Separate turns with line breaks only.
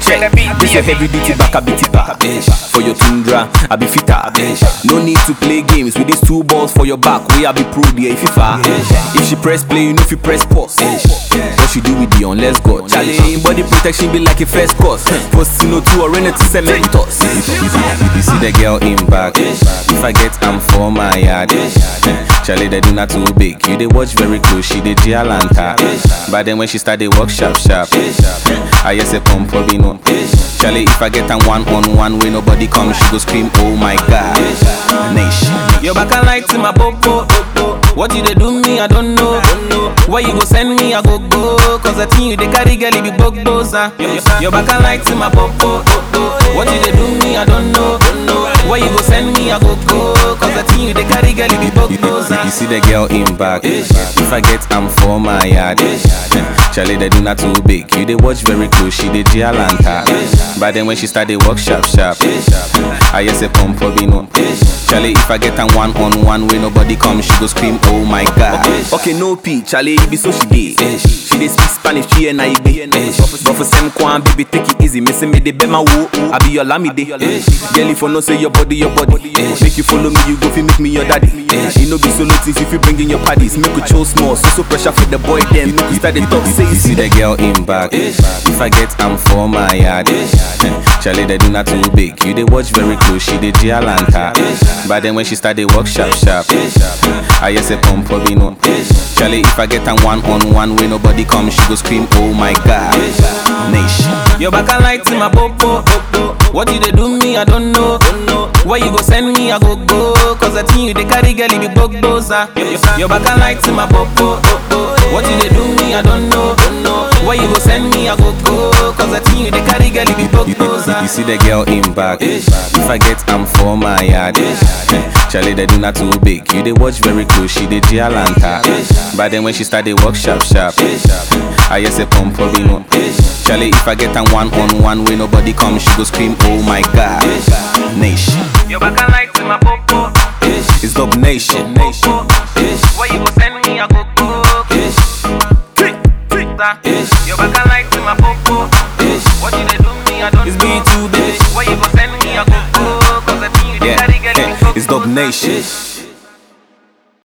Check. This your heavy duty back a bitty back. For your Tundra, I be fitter. No need to play games with these two balls for your back. We I be pro there if you far. If she press play, you know if you press pause. What she do with the on? Let's go. Charlie, body protection be like a first course. Post to no two or to cementos.
If you see the girl in back, if I get am for my yard. Charlie, they do not too big. You they watch very close, she dey Gialanta. But then when she start they walk sharp. I just say pump for no. Charlie, if I get am one-on-one when nobody come, she go scream, oh my God. Nation.
Your back a light to my popo. What you they do me, I don't know. Where you go send me, I go. Cause I think you they carry girl, you be bugbosa. Your back a light to my popo. What you they do me, I don't know. Where you go send me, I go. Cause I think you they carry girl, you be bugbosa.
You see the girl in back. If I get am for my yard. Charlie, they do not too big. You they watch very close, she dey Gialanta. But then when she start they walk sharp. I just say pump for no. Charlie, if I get am one-on-one when nobody come, she go scream, oh my God.
Okay, no P, Charlie, it be so she dey. She dey speak Spanish, she and I be. But for some kwan, baby, take it easy. Me say me dey be my wo, I be your lamide. Girl, if you no say your body. Make you follow me, you go fi make me your daddy. You know be solo things if you bring in your parties. Make you chill small, so pressure for the boy then. Make you start the talk, say
you see the girl in back. If I get am for my yard. Charlie, they do not too big. You they watch very close, she dey Gialanta. But then when she start they walk sharp. I just say pump for no. Charlie, if I get am one-on-one when nobody come, she go scream, oh my God. Nation.
Your back a light to my popo. What you they do me, I don't know. Where you go send me, I go. Cause I think you they carry girl, you be bugbosa. Your back a light to my popo. What you they do me, I don't know. Where you go send me, I go. Cause I think you they carry girl, you be bugbosa.
You see the girl in back. If I get am for my yard. Charlie, they do not too big. You they watch very close, she dey Gialanta. But then when she start they walk sharp. I just say pump for no. Charlie, if I get am one-on-one when nobody come, she go scream, oh my God. Nation.
Your back a light to my popo.
It's Dub Nation.
Where you go send me, I go. Your back a light to my popo. What you they do me, I don't know.
It's B2 bitch.
Where you go send me, I go. Cause I think you they carry girl, you be
It's Dub Nation.